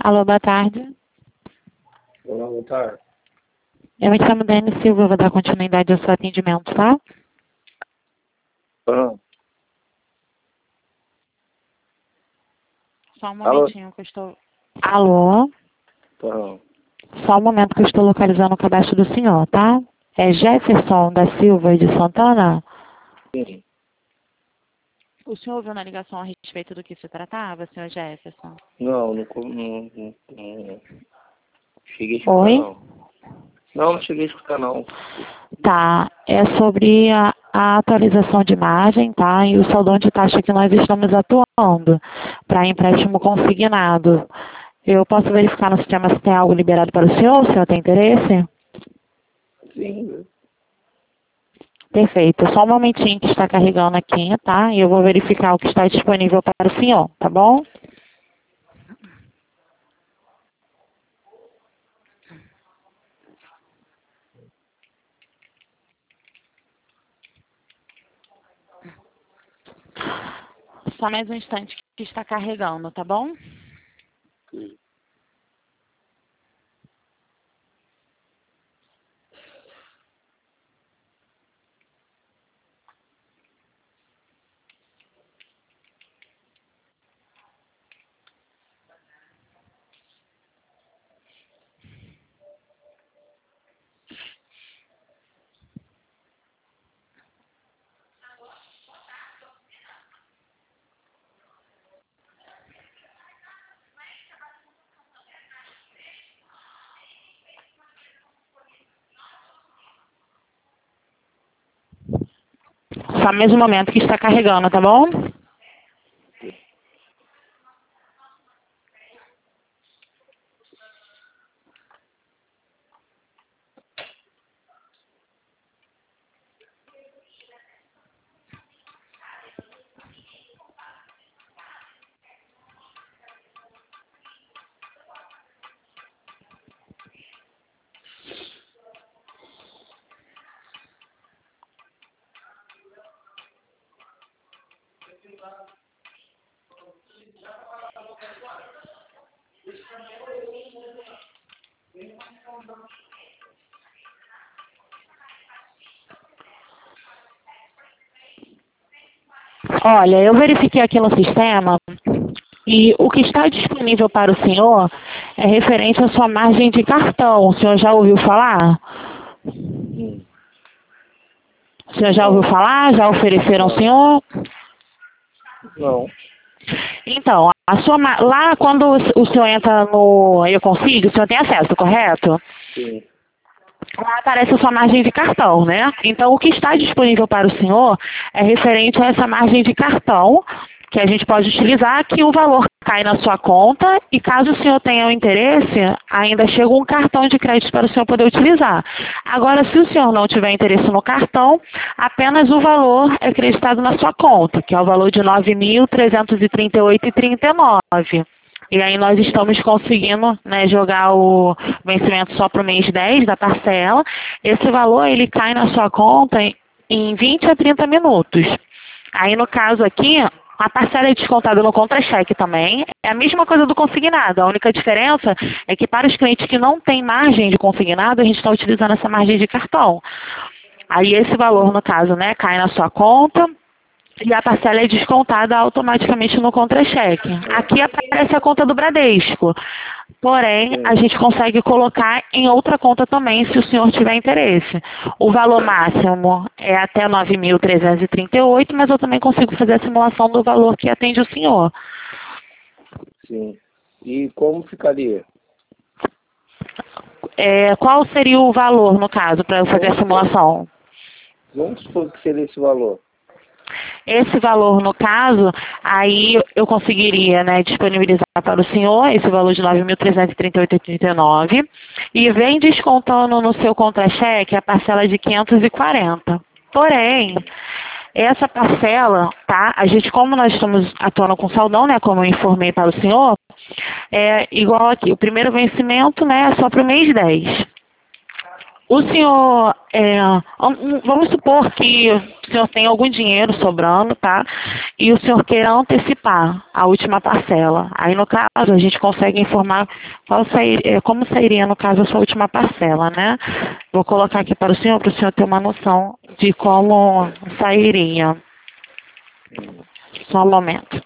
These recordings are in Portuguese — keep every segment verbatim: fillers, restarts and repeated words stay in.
Alô, boa tarde. Olá, boa tarde. Eu me chamo Dani Silva, vou dar continuidade ao seu atendimento, tá? Ah, Só um alô? momentinho que eu estou... Alô? Ah, Só um momento que eu estou localizando o cadastro do senhor, tá? É Jefferson da Silva de Santana? sim. O senhor ouviu na ligação a respeito do que se tratava, senhor Jefferson? Não, não, co- não, não, não cheguei a escutar, Oi? não. Não, não cheguei a escutar, não. Tá, é sobre a, a atualização de imagem, tá? E o saldão de taxa que nós estamos atuando para empréstimo consignado. Eu posso verificar no sistema se tem algo liberado para o senhor, se o senhor tem interesse? Sim, Perfeito. Só um momentinho que está carregando aqui, tá? E eu vou verificar o que está disponível para o senhor, tá bom? Só mais um instante que está carregando, tá bom? sim. Só mais um momento que está carregando, tá bom? Olha, eu verifiquei aqui no sistema e o que está disponível para o senhor é referente à sua margem de cartão. O senhor já ouviu falar? Hum. O senhor já ouviu Não, falar? Já ofereceram ao não, senhor? não. Então, a sua, ma- lá quando o o senhor entra no Eu Consigo, o senhor tem acesso, correto? Sim, Lá aparece a sua margem de cartão, né? Então, o que está disponível para o senhor é referente a essa margem de cartão, que a gente pode utilizar, que o valor cai na sua conta e caso o senhor tenha o interesse, ainda chega um cartão de crédito para o senhor poder utilizar. Agora, se o senhor não tiver interesse no cartão, apenas o valor é acreditado na sua conta, que é o valor de nove mil trezentos e trinta e oito reais e trinta e nove. E aí nós estamos conseguindo, né, jogar o vencimento só para o mês dez da parcela. Esse valor ele cai na sua conta em em vinte a trinta minutos. Aí no caso aqui, a parcela é descontada no contra-cheque também. É a mesma coisa do consignado. A única diferença é que para os clientes que não têm margem de consignado, a gente está utilizando essa margem de cartão. Aí esse valor, no caso, né, cai na sua conta. E a parcela é descontada automaticamente no contra-cheque. Aqui aparece a conta do Bradesco. Porém, a sim, gente consegue colocar em outra conta também, se o senhor tiver interesse. O valor máximo é até nove mil trezentos e trinta e oito, mas eu também consigo fazer a simulação do valor que atende o senhor. sim. E como ficaria? É, qual seria o valor, no caso, para eu fazer a Vamos supor, simulação? vamos supor que seria esse valor. Esse valor, no caso, aí eu conseguiria, né, disponibilizar para o senhor esse valor de nove mil trezentos e trinta e oito reais e trinta e nove centavos e vem descontando no seu contra-cheque a parcela de quinhentos e quarenta. Porém, essa parcela, tá? A gente, como nós estamos atuando com saldão, né, como eu informei para o senhor, é igual aqui. O primeiro vencimento, né, é só para o mês dez. O senhor, é, vamos supor que o senhor tem algum dinheiro sobrando, tá? E o senhor queira antecipar a última parcela. Aí, no caso, a gente consegue informar qual sair, é, como sairia, no caso, a sua última parcela, né? Vou colocar aqui para o senhor, para o senhor ter uma noção de como sairia. Só um momento.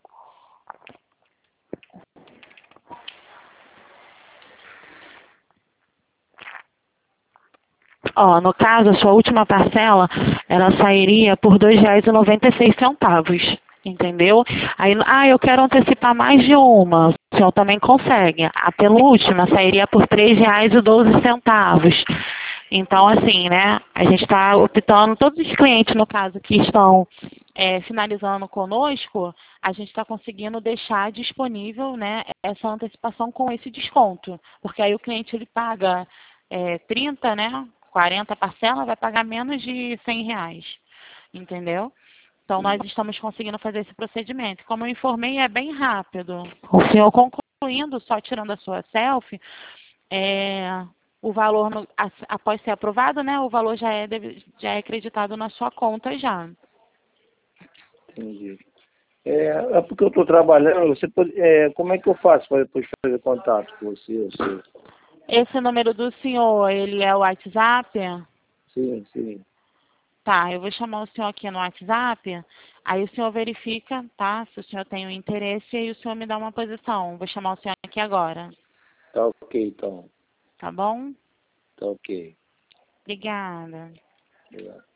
Ó, no caso, a sua última parcela, ela sairia por dois reais e noventa e seis centavos, entendeu? Aí, ah, eu quero antecipar mais de uma, o senhor também consegue. A penúltima sairia por três reais e doze centavos. Então, assim, né, a gente está optando, todos os clientes, no caso, que estão é, finalizando conosco, a gente está conseguindo deixar disponível, né, essa antecipação com esse desconto. Porque aí o cliente, ele paga é, trinta, né, quarenta parcelas, vai pagar menos de cem reais, entendeu? Então, nós estamos conseguindo fazer esse procedimento. Como eu informei, é bem rápido. O senhor concluindo, só tirando a sua selfie, é, o valor, no, após ser aprovado, né, o valor já é, já é acreditado na sua conta já. Entendi. É, é porque eu estou trabalhando, você pode, é, como é que eu faço para depois fazer contato com você? você? Esse número do senhor, ele é o WhatsApp? Sim, sim. Tá, eu vou chamar o senhor aqui no WhatsApp, aí o senhor verifica, tá, se o senhor tem o interesse, e o senhor me dá uma posição. Vou chamar o senhor aqui agora. Tá ok, então. Tá bom? Tá ok. Obrigada. Obrigado.